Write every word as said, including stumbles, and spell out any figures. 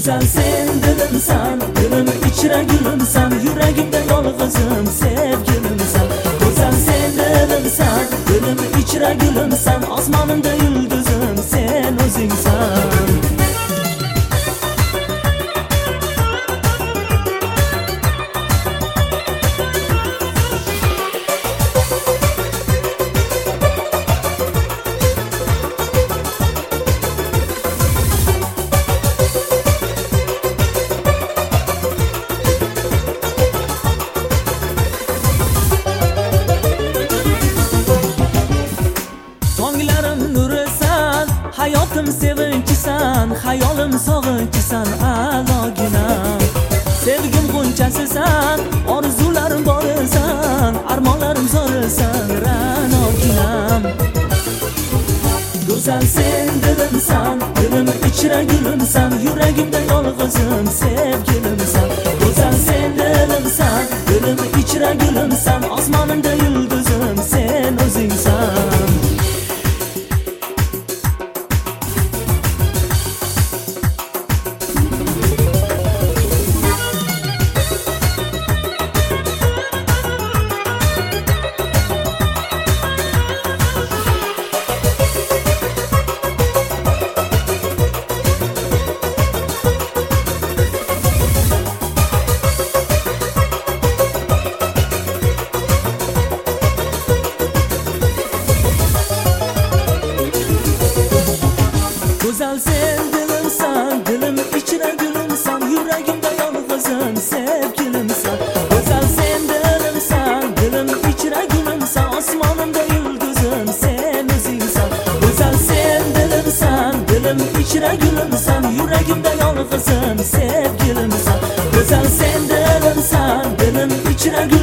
Go'zal sen dilimsan, dilim ichra gulumsan, yuragimda yolg'izim sevgilimsan. Go'zal sen dilimsan, dilim ichra gulumsan, osmonimda yulduzim sen o'zingsan. Hayotim sevinchisan, hayolim sog'inchisan, a'loginam. Sevgim g'unchasisan, orzularim borisan, armonlarim zorisan, ra'noginam. Go'zal sen dilimsan, dilim ichra gulumsan, yuragimda yolg'izim sevgilimsan. Go'zal sen dilimsan, dilim ichra gulumsan, osmonimda yulduzim sen o'zingsan. Go'zal sen dilimsan, dilim ichra gulumsan, yuragimda yolg'izim sevgilimsan. Go'zal sen dilimsan, dilim ichra gulumsan, osmonimda yulduzim sen o'zingsan. Go'zal sen dilimsan, dilim ichra gulumsan, yuragimda yolg'izim sevgilimsan. Go'zal sen dilimsan, dilim ichra